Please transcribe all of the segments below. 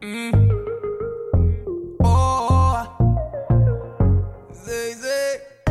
Oh, zé, zé.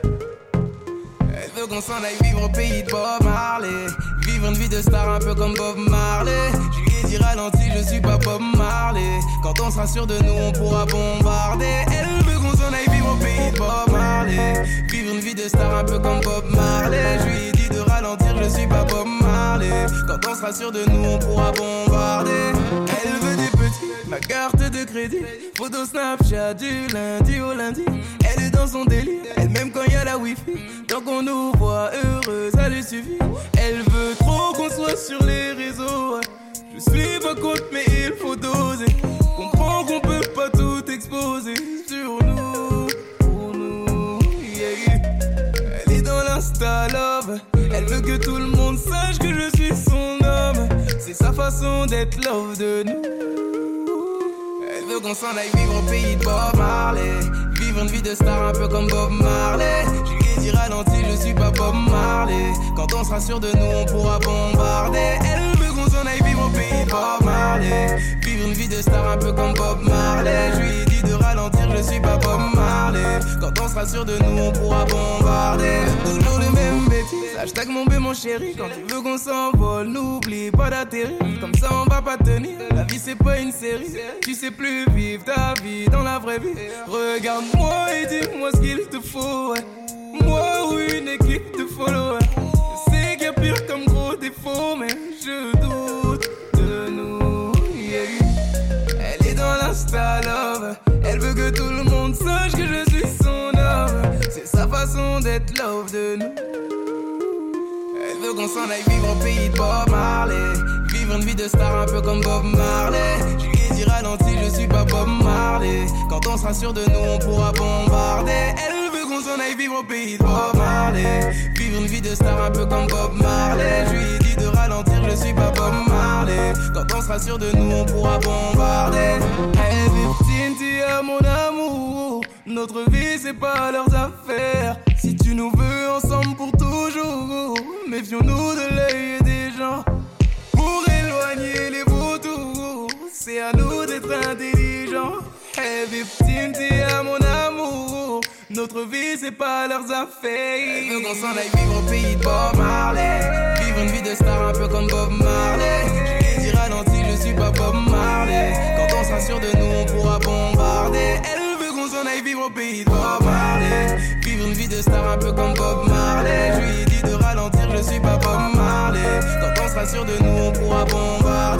Elle veut qu'on s'en aille vivre au pays de Bob Marley. Vivre une vie de star un peu comme Bob Marley. Je lui ai dit ralenti, je suis pas Bob Marley. Quand on sera sûr de nous, on pourra bombarder. Elle veut qu'on s'en aille vivre au pays de Bob Marley. Vivre une vie de star un peu comme Bob Marley. Je lui ai dit de ralentir, je suis pas Bob Marley. Quand on sera sûr de nous, on pourra bombarder. Elle veut des petits, ma carte de crédit. Photo Snapchat du lundi au lundi. Elle est dans son délire, elle même quand y a la wifi. Tant qu'on nous voit heureux, ça lui suffit. Elle veut trop qu'on soit sur les réseaux. Je suis pas contre mais il faut doser. Comprends qu'on peut pas tout exposer sur nous, pour nous, yeah. Elle est dans l'insta love. Elle veut que tout le monde sache que je suis son homme. C'est sa façon d'être love de nous. Elle veut qu'on s'en aille vivre au pays de Bob Marley. Vivre une vie de star un peu comme Bob Marley. Je lui ai dit ralenti, je suis pas Bob Marley. Quand on sera sûr de nous, on pourra bombarder. Elle veut qu'on s'en aille vivre au pays de Bob Marley. Vivre une vie de star un peu comme Bob Marley. Je lui ai dit de ralentir, je suis pas Bob Marley. Quand on sera sûr de nous, on pourra bombarder. Toujours les mêmes bêtises. Hashtag mon bé mon chéri. Quand tu veux qu'on s'envole, n'oublie pas d'atterrir. Comme ça on va pas tenir. La vie c'est pas une série. Tu sais plus vivre ta vie dans la vraie vie. Regarde-moi et dis-moi ce qu'il te faut. Moi ou une équipe de followers. Je sais qu'il y a pire comme gros défaut, mais je doute de nous, yeah. Elle est dans l'insta love. Elle veut que tout le monde sache que je suis son homme. C'est sa façon d'être love de nous. Elle veut qu'on s'en aille vivre au pays de Bob Marley. Vivre une vie de star un peu comme Bob Marley. Je lui ai dit ralenti, je suis pas Bob Marley. Quand on sera sûr de nous, on pourra bombarder. Elle veut qu'on s'en aille vivre au pays de Bob Marley. Vivre une vie de star un peu comme Bob Marley. Je lui ai dit de ralentir, je suis pas Bob Marley. Quand on sera sûr de nous, on pourra bombarder. Hey Victime, tu es mon amour. Notre vie c'est pas leurs affaires. Si tu nous veux ensemble pour toujours, méfions-nous de l'œil des gens. Pour éloigner les vautours, c'est à nous d'être intelligents. Hey victime, tu es mon amour. Notre vie c'est pas leurs affaires. Elle veut qu'on s'en aille vivre au pays de Bob Marley. Vivre une vie de star un peu comme Bob Marley. Je lui ai dit ralenti, je suis pas Bob Marley. Quand on sera sûr de nous, on pourra bombarder. Elle veut qu'on s'en aille vivre au pays de Bob Marley. Vivre une vie de star un peu comme Bob Marley. Je lui ai dit de ralentir, je suis pas Bob Marley. Quand on sera sûr de nous, on pourra bombarder.